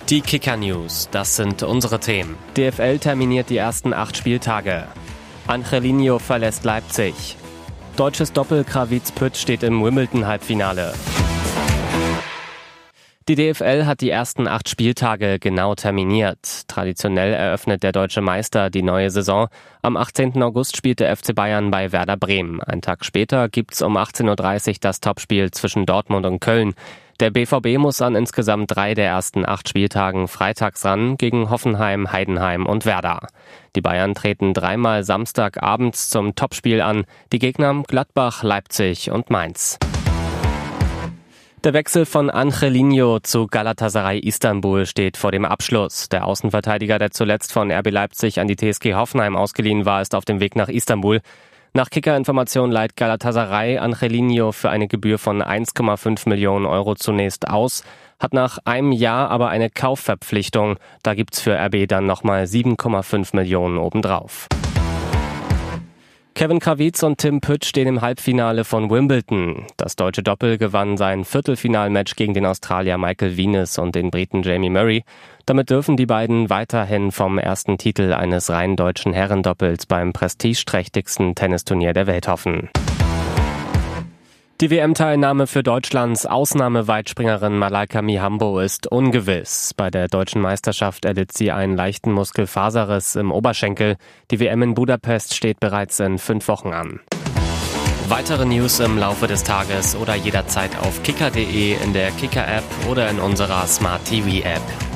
Die Kicker-News, das sind unsere Themen. DFL terminiert die ersten 8 Spieltage. Angelino verlässt Leipzig. Deutsches Doppel Krawietz-Pütt steht im Wimbledon-Halbfinale. Die DFL hat die ersten 8 Spieltage genau terminiert. Traditionell eröffnet der deutsche Meister die neue Saison. Am 18. August spielt der FC Bayern bei Werder Bremen. Einen Tag später gibt's um 18.30 Uhr das Topspiel zwischen Dortmund und Köln. Der BVB muss an insgesamt 3 der ersten 8 Spieltagen freitags ran gegen Hoffenheim, Heidenheim und Werder. Die Bayern treten 3-mal Samstagabends zum Topspiel an. Die Gegner Gladbach, Leipzig und Mainz. Der Wechsel von Angelino zu Galatasaray Istanbul steht vor dem Abschluss. Der Außenverteidiger, der zuletzt von RB Leipzig an die TSG Hoffenheim ausgeliehen war, ist auf dem Weg nach Istanbul. Nach Kicker-Informationen leiht Galatasaray Angelino für eine Gebühr von 1,5 Millionen Euro zunächst aus, hat nach einem Jahr aber eine Kaufverpflichtung. Da gibt's für RB dann nochmal 7,5 Millionen obendrauf. Kevin Krawietz und Tim Pütt stehen im Halbfinale von Wimbledon. Das deutsche Doppel gewann sein Viertelfinalmatch gegen den Australier Michael Venus und den Briten Jamie Murray. Damit dürfen die beiden weiterhin vom ersten Titel eines rein deutschen Herrendoppels beim prestigeträchtigsten Tennisturnier der Welt hoffen. Die WM-Teilnahme für Deutschlands Ausnahmeweitspringerin Malaika Mihambo ist ungewiss. Bei der deutschen Meisterschaft erlitt sie einen leichten Muskelfaserriss im Oberschenkel. Die WM in Budapest steht bereits in 5 Wochen an. Weitere News im Laufe des Tages oder jederzeit auf kicker.de, in der Kicker-App oder in unserer Smart-TV-App.